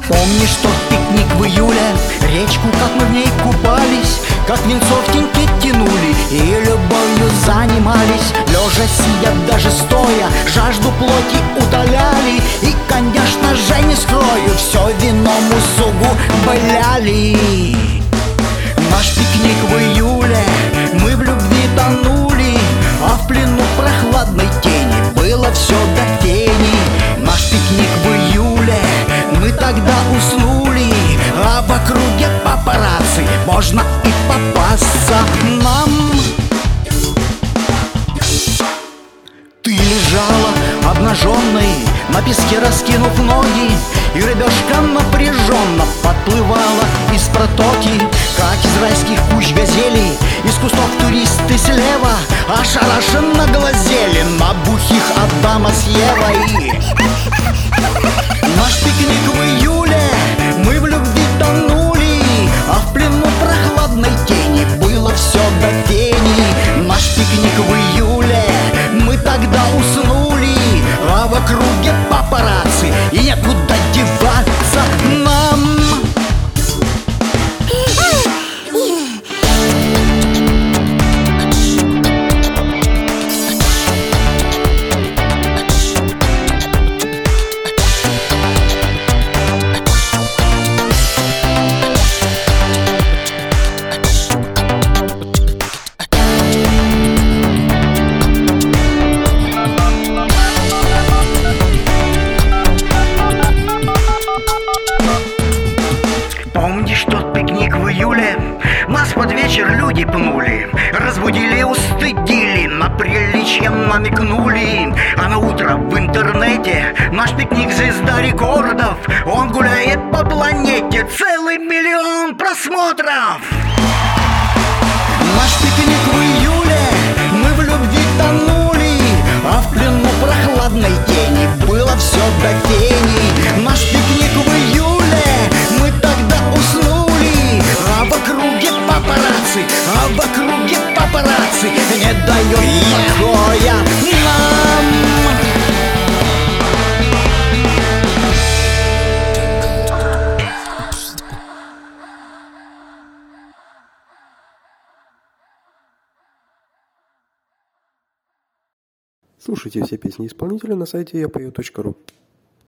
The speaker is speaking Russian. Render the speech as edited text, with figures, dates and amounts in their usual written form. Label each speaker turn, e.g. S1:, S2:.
S1: Помнишь тот пикник в июле, речку, как мы в ней купались, как венцо в теньке тянули и любовью занимались? Лежа, сидя, даже стоя, жажду плоти утоляли. И, конечно же, не скрою, все вином усугубляли. Наш пикник в июле, мы в любви тонули, а в плену прохладной тени было все до фени. Наш пикник в июле, мы тогда уснули, а в округе папарацци можно и попасться нам. Ты лежала обнаженной на песке, раскинув ноги, и рыбешка напряженно подплывала из протоки. Как из райских куч газели, из кустов туристы слева ошарашенно глазели на бухих Адама с Евой. Наш пикник в июле, мы в любви тонули, а в плену прохладной тени было все до фени. Наш пикник в июле, мы тогда уснули, а в округе папарацци и некуда деваться нам. Помнишь тот пикник в июле? Нас под вечер люди пнули, разбудили, устыдили, на приличие намекнули. А на утро в интернете наш пикник звезда рекордов. Он гуляет по планете, целый 1 миллион просмотров. Наш пикник в июле, мы в любви тонули, а в плену прохладной тени было все до фени. Наш пикник в июле, мы тогда уснули, а в округе папарацци, не дает покоя нам.
S2: Слушайте все песни исполнителя на сайте yapою.ru.